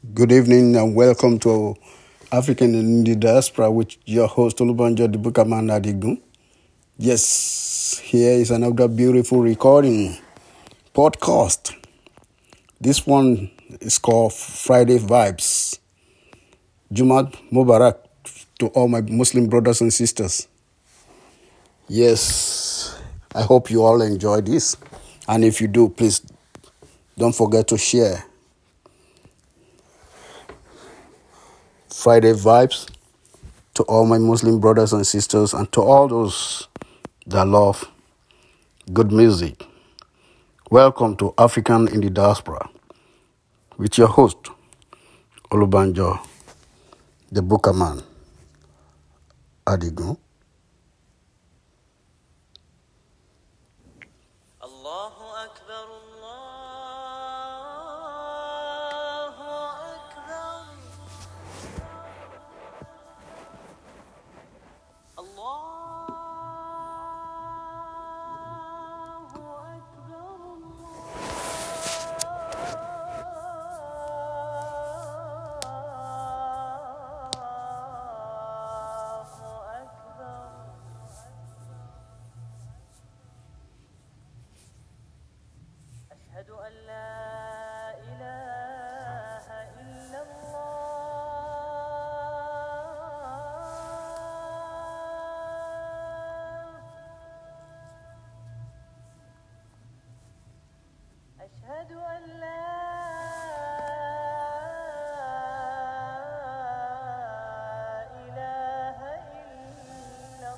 Good evening and welcome to African in the Diaspora with your host Olubanjo the Bukaman Adigun. Yes, here is another beautiful recording podcast. This one is called Friday Vibes. Jumat Mubarak to all my Muslim brothers and sisters. Yes, I hope you all enjoy this. And if you do, please don't forget to share. Friday Vibes to all my Muslim brothers and sisters and to all those that love good music. Welcome to African in the Diaspora with your host, Olubanjo, the Bukaman Adigun. Allahu Akbar, Allahu Akbar, Allahu Akbar. أشهد أن لا إله إلا الله أشهد أن لا إله إلا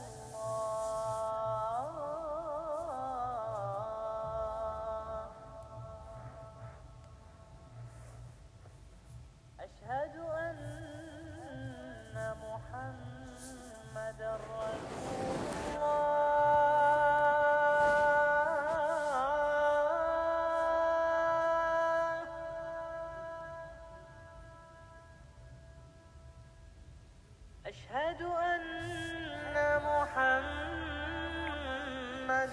الله أشهد أن محمد رسول الله أشهد أن محمد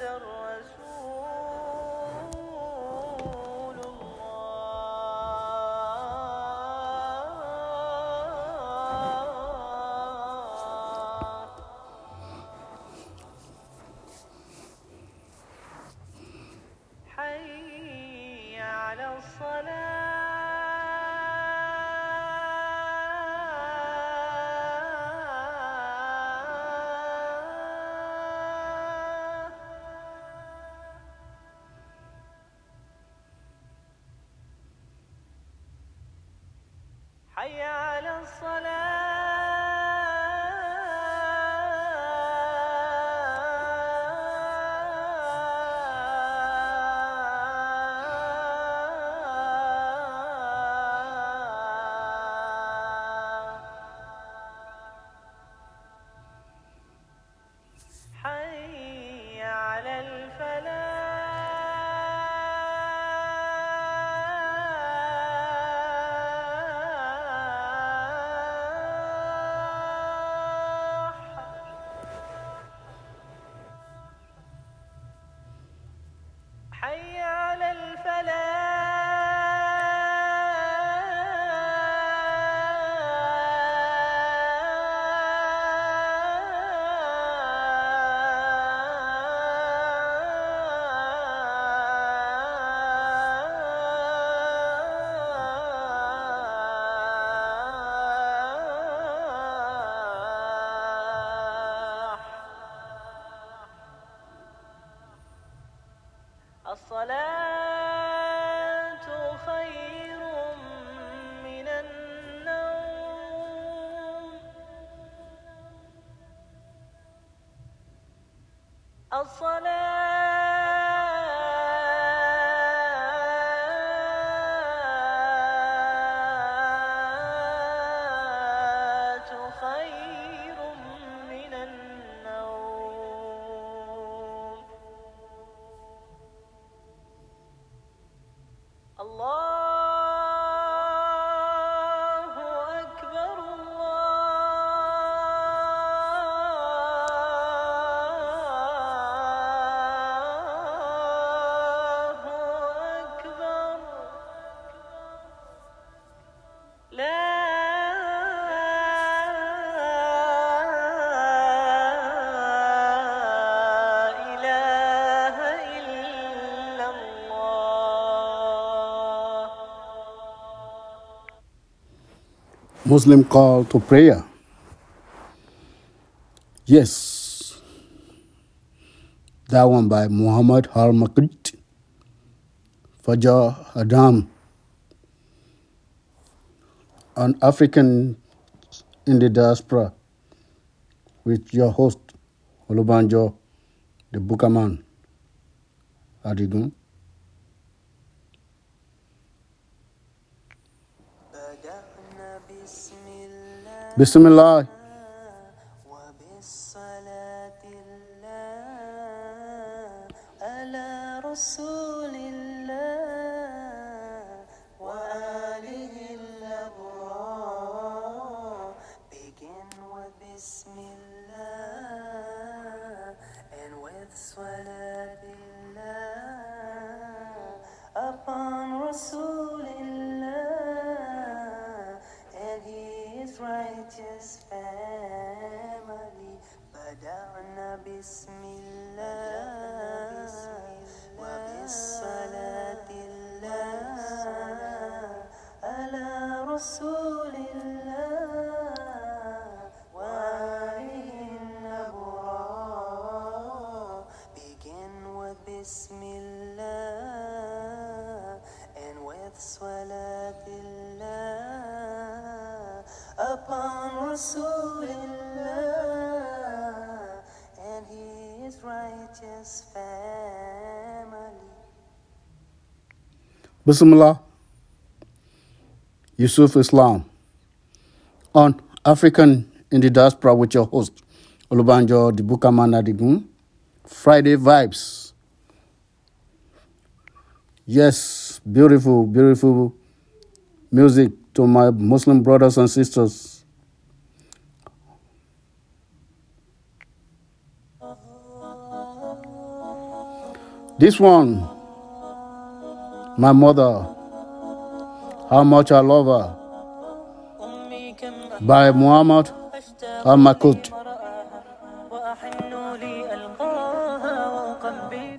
رسول الله حي على الصلاة حي على الصلاة حي على الفلاح حي على الفلاح الصلاة خير من النوم الصلاة خير من النوم الله أكبر الله Muslim call to prayer. Yes, that one by Muhammad al-Makrit, Fajar Adam, an African in the diaspora, with your host, Olubanjo, the Bukaman, Adigun. Bismillah. وبالصلاة الله على رسول الله وآله الأبرار. Begin with Bismillah and with Salatillah upon Rasulillah and his righteous family. بدأنا بسم الله وبالصلاة الله على رسول الله وآله الأبرار. Begin with بسم الله and with صلاة الله upon Rasulillah and his righteous family. Bismillah. Yusuf Islam on African in the diaspora with your host, Olubanjo the Bukaman Adigun. Friday vibes. Yes, beautiful, beautiful music to my Muslim brothers and sisters. This one, my mother, how much I love her, by Muhammad al-Makut. وأحن لي ألقاها وأقبل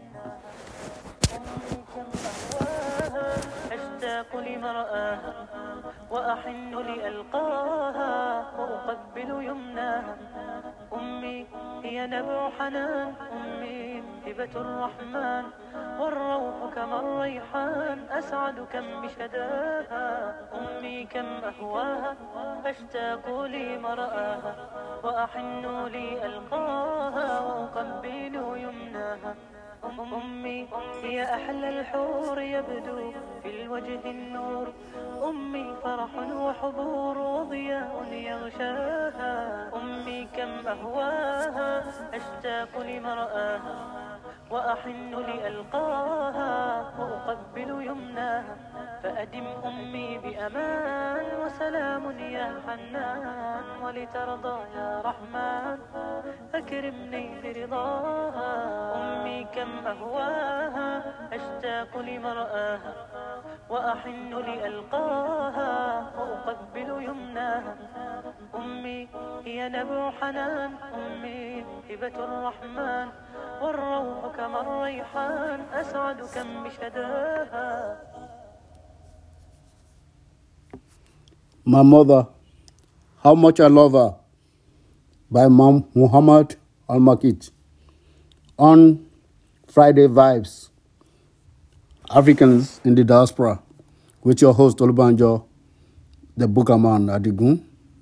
أشتاق لمرآها وأحن لألقاها وأقبل يمناها. أمي هي نبع حنان، أمي هبة الرحمن والروح كما الريحان أسعد كم بشداها. أمي كم أهواها أشتاق لمرآها وأحن لي ألقاها وأقبل يمناها. أمي هي أحلى الحور يبدو في الوجه النور. أمي فرح وحبور وضياء يغشاها. أمي كم أهواها أشتاق لمرآها وأحن لألقاها وأقبل يمناها. فأدم أمي بأمان وسلام يا حنان ولترضى يا رحمن أكرمني برضاها. أمي كم أهواها أشتاق لمرآها وأحن لألقاها وأقبل يمناها. أمي هي نبع حنان، أمي هبة الرحمن والروح كما الريحان أسعد كم بشداها. My mother, how much I love her, by Muhammad al-Makit. On Friday Vibes, Africans in the diaspora, with your host Olubanjo, the Bukaman Adigun.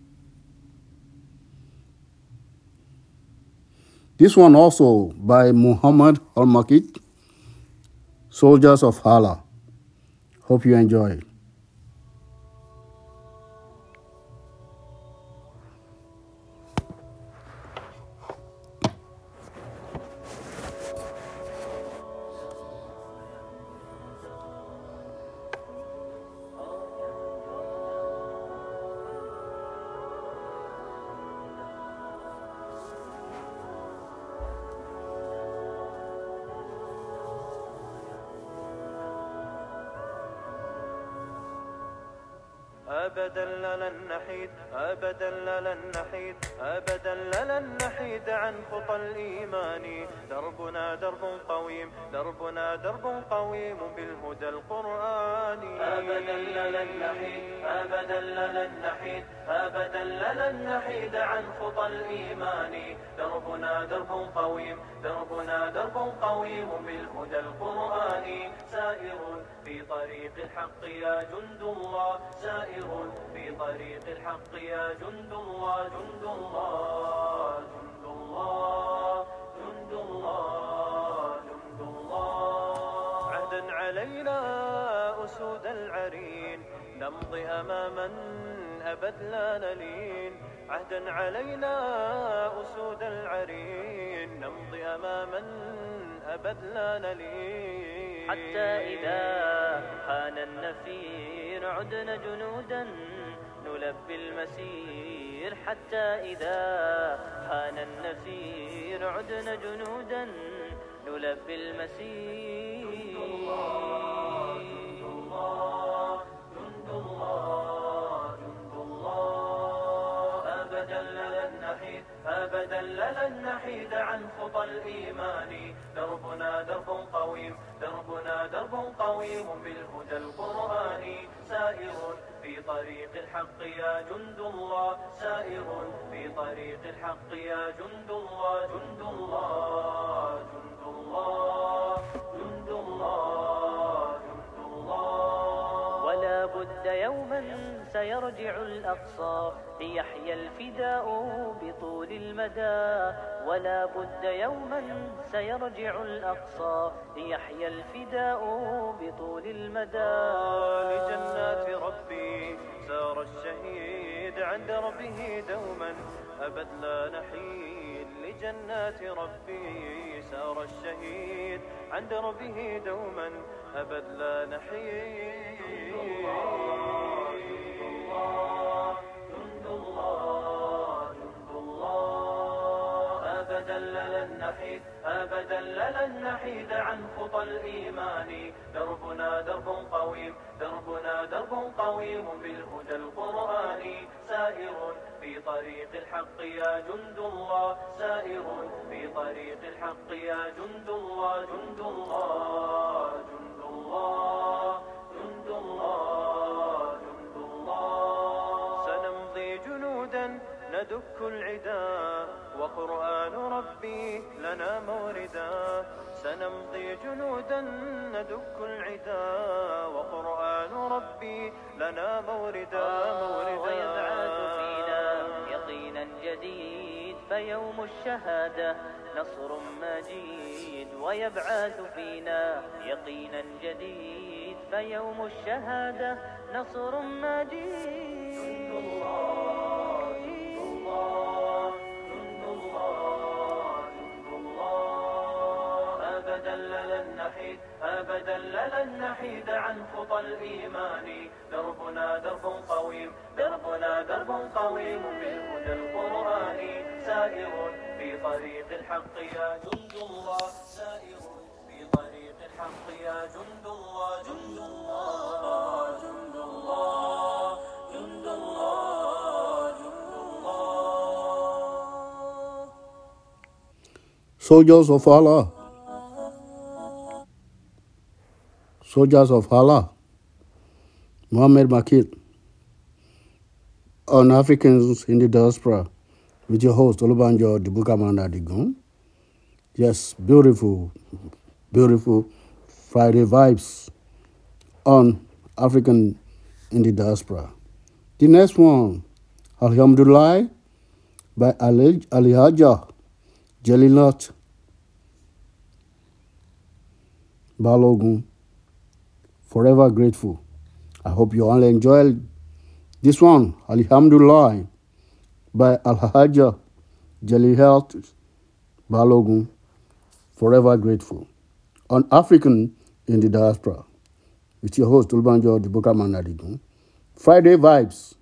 This one also by Muhammad al-Makit, Soldiers of Allah. Hope you enjoy it. أبدا لن نحيد، أبدا لن نحيد، أبدا لن نحيد عن خطى الإيمان. دربنا درب قويم، دربنا درب قويم بالهدى القرآني. أبدا لن نحيد أبدا لن نحيد أبدا لن نحيد عن خطى الإيمان. دربنا درب قويم دربنا درب قويم بالهدى القرآني. سائر في طريق الحق يا جند الله سائر في طريق الحق يا جند الله جند الله جند الله جند الله جند الله. عهدا علينا أسود العرين نمضي أماما أبد لا نلين. عهدا علينا أسود العرين نمضي أماما أبد لا نلين. حتى إذا حان النفير عدنا جنودا نلبي المسير. حتى إذا حان النفير عدنا جنودا نلبي المسير. جند الله جند الله جند الله. أبدا لن نحيد أبدا لن نحيد عن خطى الإيمان. دربنا درب قويم دربنا درب قويم بالهدى القرآني. سائر في طريق الحق يا جند الله سائر في طريق الحق يا جند الله جند الله جند الله جند الله جند الله. ولا بد يوما سيرجع الأقصى ليحيى الفداء بطول المدى. ولا بد يوما سيرجع الأقصى ليحيى الفداء بطول المدى. لجنات ربي سار الشهيد عند ربه دوما أبد لا نحيد. لجنات ربي سار الشهيد عند ربه دوما أبد لا نحيد. جند الله جند الله. أبدا لن نحيد أبدا لن نحيد عن خطى الإيمان. دربنا درب قويم دربنا درب قويم بالهدى القرآني. سائر في طريق الحق يا جند الله سائر في طريق الحق يا جند الله جند الله جند الله جند الله جند الله. سنمضي جنودا ندك العدا وقرآن ربي لنا موردا. سنمضي جنودا ندك العدا وقرآن ربي لنا موردا ويبعث فينا يقينا جديد فيوم الشهادة نصر مجيد. ويبعث فينا يقينا جديد فيوم الشهادة نصر مجيد. جند الله جند الله جند الله جند الله. أبدا لن نحيد أبدا لن نحيد عن خطى الإيمان. دربنا درب قويم دربنا درب قويم بالهدى القرآني. سائر في طريق الحق يا جند الله سائر في طريق الحق يا جند الله جند الله جند الله جند الله جند الله. Soldiers of Allah. Soldiers of Allah. Muhammad Makil on Africans in the Diaspora with your host Olubanjo Dibukaman Adigun. Yes, beautiful, beautiful Friday vibes on African in the Diaspora. The next one, Alhamdulillah by Alihaja Jalilat Balogun. Forever grateful. I hope you all enjoyed this one, Alhamdulillah by Alhaja Jalilat Balogun. Forever grateful on African in the Diaspora with your host Olubanjo Dibukaman Adigun. Friday vibes.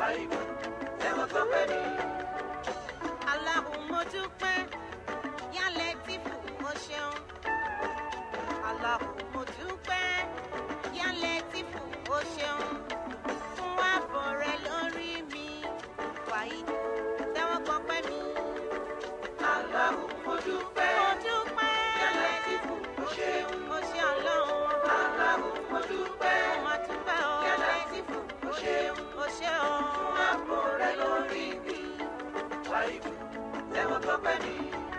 wáìbù tẹ́wọ́ gbọ́pẹ́ mi. Allahu mo dúpẹ́, Ya Latifu o ṣeun. Allahu mo dúpẹ́, Ya Latifu o ṣeun. Fún ààbò rẹ lórí mi, wáìbù tẹ́wọ́ gbọ́pẹ́ mi. Allahu mo dúpẹ́, Mo dúpẹ́, Ya Latifu o ṣeun. o ṣe Ọlọ́run. Allahu mo dúpẹ́, Mo máa dúpẹ́ o. Ya Latifu o ṣeun. O ṣe o. Fún ààbò rẹ lórí mi, wáìbù tẹ́wọ́ gbọ́pẹ́ mi.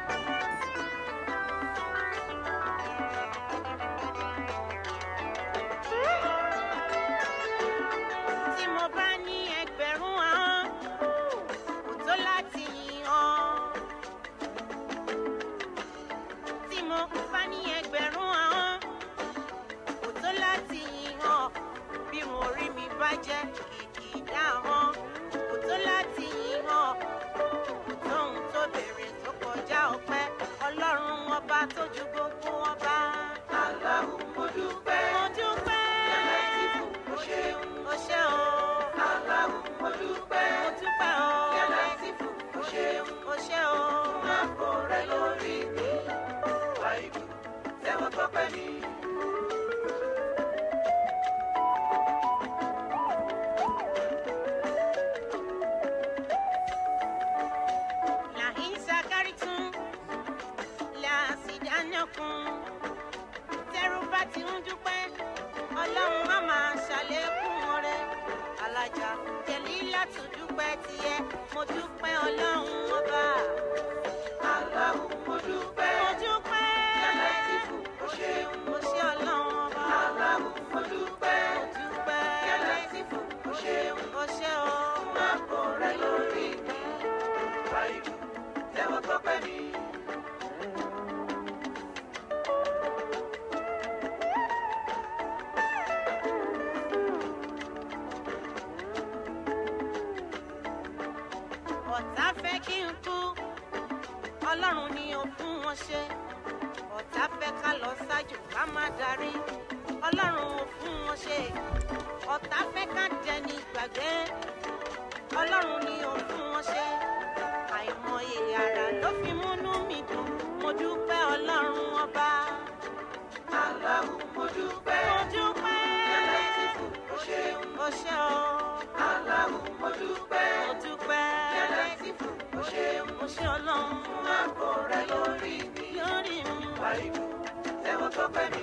Tí mo bá ní ẹgbẹ̀rún ahọ́n, kò tó láti yìn ọ́. Tí mo bá ní ẹgbẹ̀rún ahọ́n, kò tó láti yìn ọ́. Bí mo rí mi bá jẹ́ kìkìdá ahọ́n, kò tó láti yìn ọ́. Kò tóhun tó béèrè tó kọjá ọpẹ́, Ọlọ́run ọba tó ju gbogbo ọba. Allahu mo dúpẹ́, Mo dúpẹ́, Ya Latifu o ṣeun. o ṣé o. Allahu mo dúpẹ́, Mo dúpẹ́ o. Ya Latifu o ṣeun. O ṣé o. Fún ààbò rẹ lórí mi, wáìbù tẹ́wọ́ gbọ́pẹ́ mi. La'in shakartum la'azidannakum. Tẹ́rù bá ti ń dúpẹ́, Ọlọ́run á máa ṣàlékún oore. Alájà Jẹ̀lílátù dúpẹ́ tiẹ̀, mo dúpẹ́ Ọlọ́run ọba. Allahu mo dúpẹ́, Mo dúpẹ́, Ya Latifu o ṣeun. mo ṣe Ọlọ́run ọba. Allahu mo dúpẹ́, Mo dúpẹ́, Ya Latifu o ṣeun. o ṣé o. Fún ààbò rẹ lórí mi, wáìbù tẹ́wọ́ gbọ́pẹ́ mi. Ọ̀tá fẹ́ kí n kú, Ọlọ́run ni ó fún wọn ṣe. Ọ̀tá fẹ́ ká lọ ṣáájú ká má darí, Ọlọ́run ò fún wọn ṣe. Ọ̀tá fẹ́ ká dẹni gbàgbé, Ọlọ́run ni ó fún wọn ṣe. Àìmọye ara ló fi múnú mi dùn, mo dúpẹ́ Ọlọ́run ọba. Allahu mo dúpẹ́, Mo dúpẹ́, Ya Latifu o ṣeun. o ṣé o. Allahu mo dúpẹ́, Mo dúpẹ́, Ya Latifu o ṣeun. o ṣé Ọlọ́run Fún ààbò rẹ lórí mi, lórí mi. wáìbù tẹ́wọ́ gbọ́pẹ́ mi.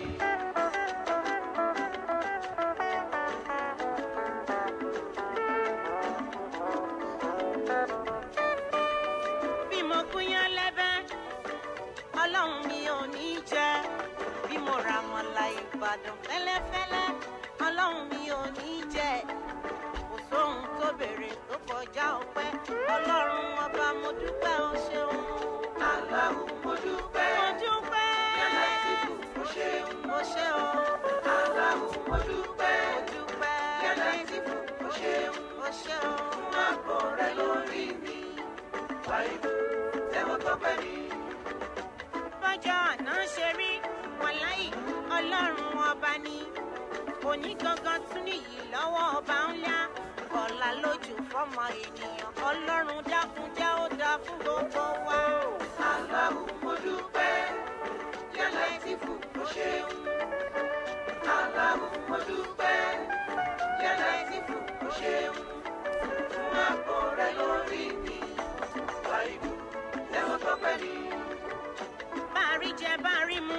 Bí mo gúnyán lẹ́bẹ́, Ọlọ́run mi ò ní jẹ. Bí mo ra mọ̀lá Ìbàdàn fẹ́lẹ́fẹ́lẹ́, Ọlọ́run mi ò ní jẹ. Kò sóhun tó béèrè tó kọjá ọpẹ́, Ọlọ́run ọba mo dúpẹ́ o ṣeun. Allahu mo dúpẹ́, Mo dúpẹ́, Ya Latifu o ṣeun. o ṣé o. Allahu mo dúpẹ́, Mo dúpẹ́, Ya Latifu o ṣeun. o ṣé o. Fún ààbò rẹ lórí mi, wáìbù tẹ́wọ́ gbọ́pẹ́ mi. Bọ́jọ́ àná ṣe rí, wàláhì Ọlọ́run ọba ni. Òní gangan tún nìyí lọ́wọ́ ọba ńlá. Ọ̀la lójú fọ́mọ ènìyàn, Ọlọ́run dákun jẹ́ ó dá fún gbogbo wa. Allahu mo dúpẹ́, Ya Latifu o ṣeun. Allahu mo dúpẹ́, Ya Latifu o ṣeun. Fún ààbò rẹ lórí mi, wáìbù tẹ́wọ́ gbọ́pẹ́ mi. Bárí jẹ bárí mu,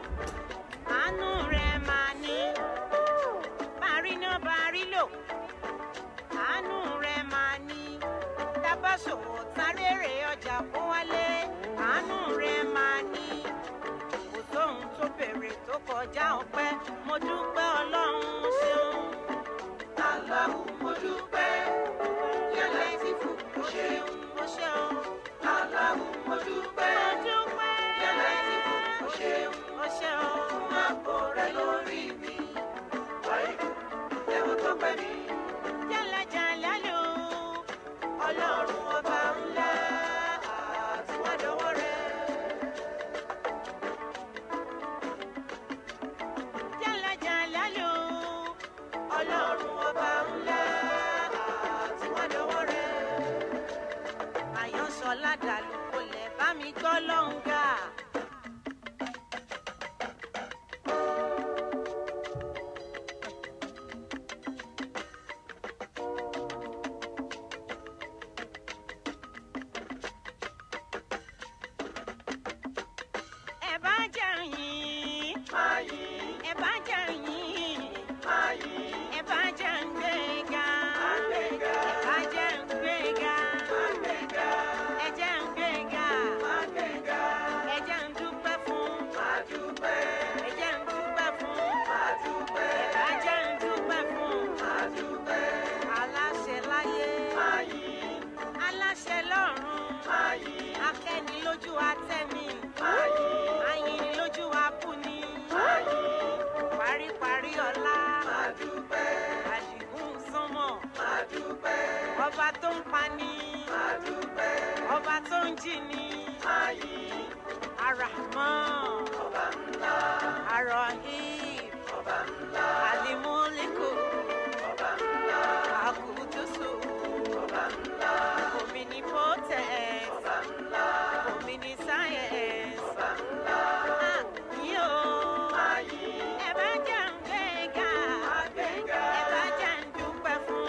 àánú rẹ̀ máa ní. Bárí ná bárí lò, àánú rẹ̀ máa ní. Tábà ṣòwò tárèrè ọjà kó wálé, àánú rẹ̀ máa ní. Kò sóhun tó béèrè tó kọjá ọpẹ́, mo dúpẹ́ Ọlọ́run ṣeun. Allahu mo dúpẹ́, Ya Latifu o ṣeun. Mo ṣe o. Allahu mo dúpẹ́, Mo dúpẹ́. Ya Latifu o ṣeun. Mo ṣe o. Fún ààbò rẹ lórí mi, wáìbù tẹ́wọ́ gbọ́pẹ́ mi. Jálá jálá lò, Ọlọ́run ọba ńlá, àti wá dọwọ́ rẹ̀. Jálá jálá lò, ọ̀làdàlù kò lè bá mi gbọ́ lọ́hùn-ún. Ọba tó ń pani, ọba tó ń jí ni, Ar-Rahman, Ar-Rahim, Al-Muliku, Al-Qudusu, Omnipotent, Omniscience, yo. Ẹ bá jẹ́ ń gbéga, ẹ bá jẹ́ ń dúpẹ́ fún.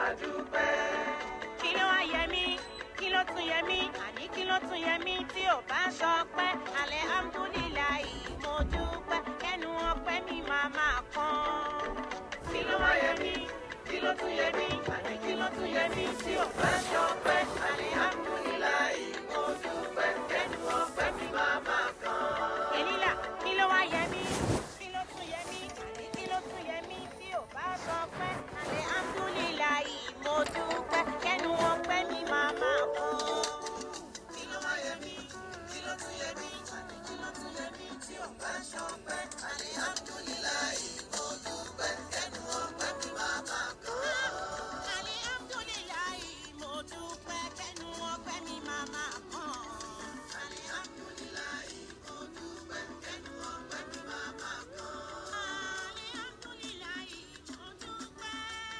Kí ló wá yẹ mí? Kí ló tún yẹ mí? Àní kí ló tún yẹ mí tí ò bá ṣọpẹ́? Alhamdulillahi, mo dúpẹ́, kẹ́nu ọpẹ́ mi máa máa kàn. Kí ló wá yẹ mí? Kí ló tún yẹ mí? Àní kí ló tún yẹ mí tí ò bá ṣọpẹ́? Alhamdulillahi, mo dúpẹ́, kẹ́nu ọpẹ́ mi máa máa kàn. Kẹ́nìlá, kí ló wá yẹ mí? Kí ló tún yẹ mí? Àní kí ló tún yẹ mí tí ò bá ṣọpẹ́? Alhamdulillahi, mo dúpẹ́, kẹ́nu ọpẹ́ mi máa máa kàn. Kí ló wá yẹ mí? Kí ló tún yẹ mí? Àní kí ló tún yẹ mí tí ò bá ṣọpẹ́? Alhamdulillahi, mo dúpẹ́, kẹ́nu ọpẹ́ mi máa máa kàn. Alhamdulillahi, mo dúpẹ́, kẹ́nu ọpẹ́ mi máa máa kàn. Alhamdulillahi, mo dúpẹ́, kẹ́nu ọpẹ́ mi máa máa kàn. Alhamdulillahi, mo dúpẹ́.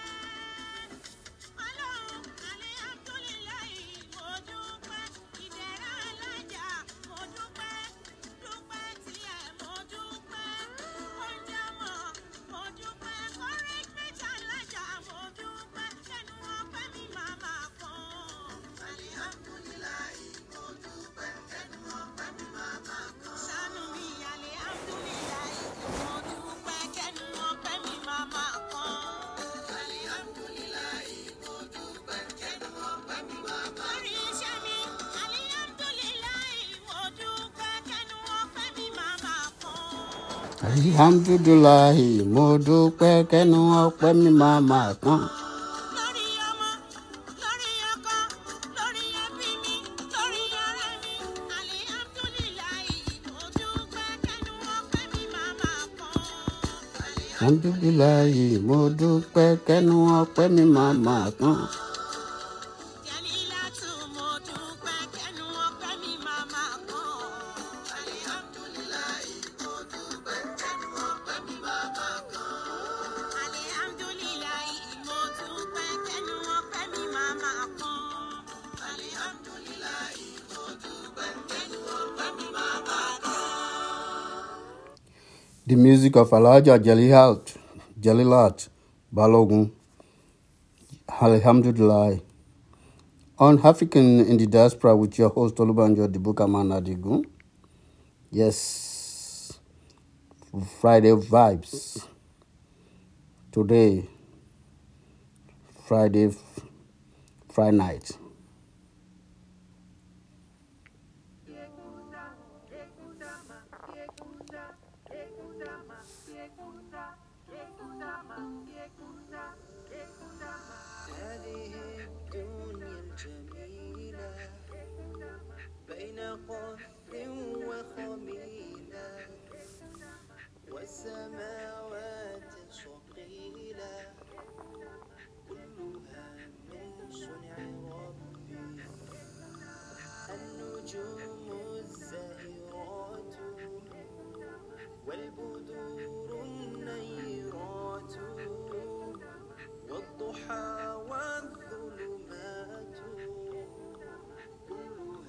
Ọlọ́run, alhamdulillahi, mo dúpẹ́. Ìdẹ̀ra alájà, mo dúpẹ́. Dúpẹ́ tiẹ̀, mo dúpẹ́. Oúnjẹ mọ̀, mo dúpẹ́. Correctment alájà, mo dúpẹ́. Kẹ́nu ọpẹ́ mi máa máa kàn. Alhamdulillahi, mo dúpẹ́. Kẹ́nu ọpẹ́ mi máa máa kàn. Ṣàánú mi, alhamdulillahi, mo dúpẹ́. Kẹ́nu ọpẹ́ mi máa máa kàn. Alhamdulillahi, mo dúpẹ́, kẹ́nu ọpẹ́ mi máa máa kàn. Lórí iṣẹ́ mi, alhamdulillahi, mo dúpẹ́, kẹ́nu ọpẹ́ mi máa máa kàn. Alhamdulillahi, mo dúpẹ́, kẹ́nu ọpẹ́ mi máa máa kàn. Lórí ọmọ, lórí ọkọ, lórí ẹbí mi, lórí ọ̀rẹ́ mi, alhamdulillahi, mo dúpẹ́, kẹ́nu ọpẹ́ mi máa máa kàn. Alhamdulillahi, mo dúpẹ́, kẹ́nu ọpẹ́ mi máa máa kàn. Jẹ́lílátù, mo dúpẹ́, kẹ́nu ọpẹ́ mi máa máa kàn. Alhamdulillahi, mo dúpẹ́, kẹ́nu ọpẹ́ mi máa máa kàn. Alhamdulillahi, mo dúpẹ́, kẹ́nu ọpẹ́ mi máa máa kàn. Alhamdulillahi, mo dúpẹ́, kẹ́nu ọpẹ́ mi máa máa kàn. The music of Alhaja Jalilat Balogun. Alhamdulillah. On African in the Diaspora with your host Olubanjo Dibukaman Adigun. Yes, Friday vibes. Today, Friday night. هذه الدنيا الجميلة بين قفر وخميلة والسماوات صقيلة كلها من صنع ربي النجوم الزاهرات والبدور النيرات والضحى والظلمات كلها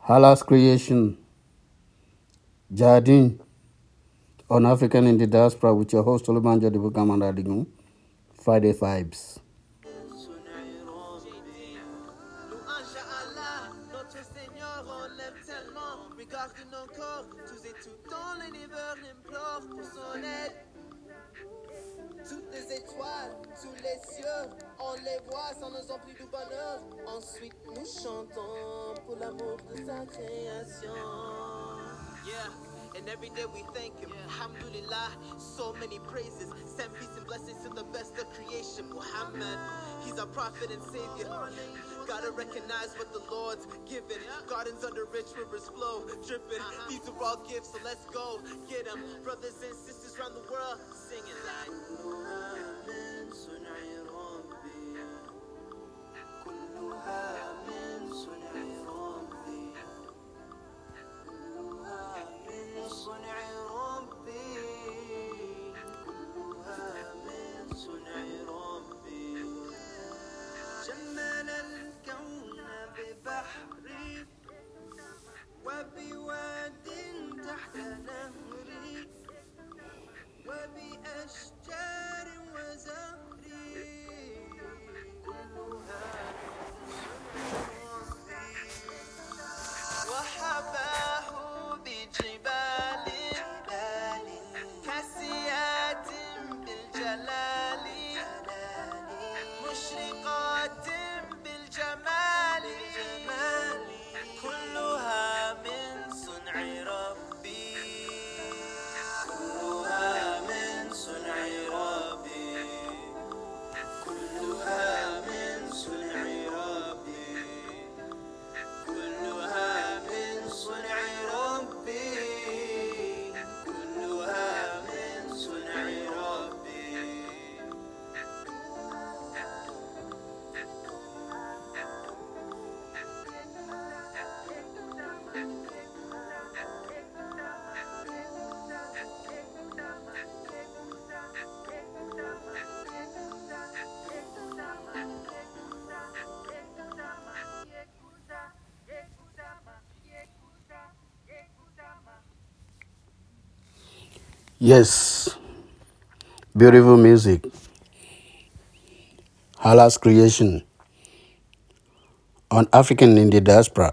Allah's Creation, Jardine, on African in the Diaspora with your host Olubanjo Dibukamanda Adigun. Friday Vibes. Louange à Allah, notre Seigneur, on l'aime tellement. Regarde nos corps, tous et tout dans l'univers implore pour son aide. Toutes les étoiles, tous les cieux, on les voit, ça nous emplit du bonheur. Ensuite, nous chantons pour l'amour de sa création. Yeah. And every day we thank him. Alhamdulillah, so many praises. Send peace and blessings to the best of creation. Muhammad, he's our prophet and savior. Gotta recognize what the Lord's given. Gardens under rich rivers flow, dripping. These are all gifts, so let's go get them. Brothers and sisters around the world singing like جمال الكون ببحري وبواد تحت نهري وبأشجار وزهري كلها وحباه بجبال كاسيات بالجلال مشرقات بالجمال كلها من صنع ربي كلها من صنع ربي كلها من صنع ربي كلها من صنع ربي كلها من صنع ربي Yes, beautiful music. Allah's Creation on African in the Diaspora.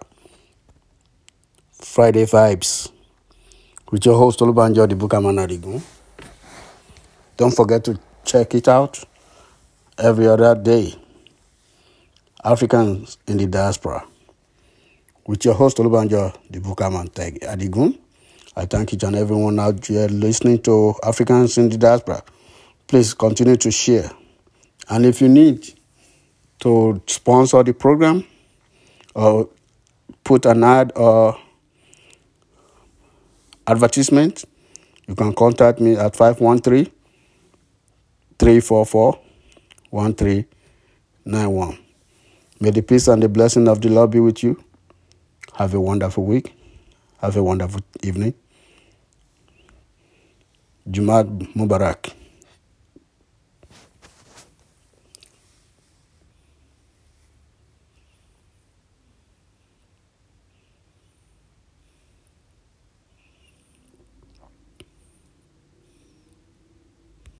Friday Vibes with your host Olubanjo Dibukamanda Adigun. Don't forget to check it out every other day. Africans in the Diaspora with your host Olubanjo Dibukamanda Adigun. I thank each and everyone out there listening to Africans in the Diaspora. Please continue to share. And if you need to sponsor the program or put an ad or advertisement, you can contact me at 513-344-1391. May the peace and the blessing of the Lord be with you. Have a wonderful week. Have a wonderful evening. Jumad Mubarak.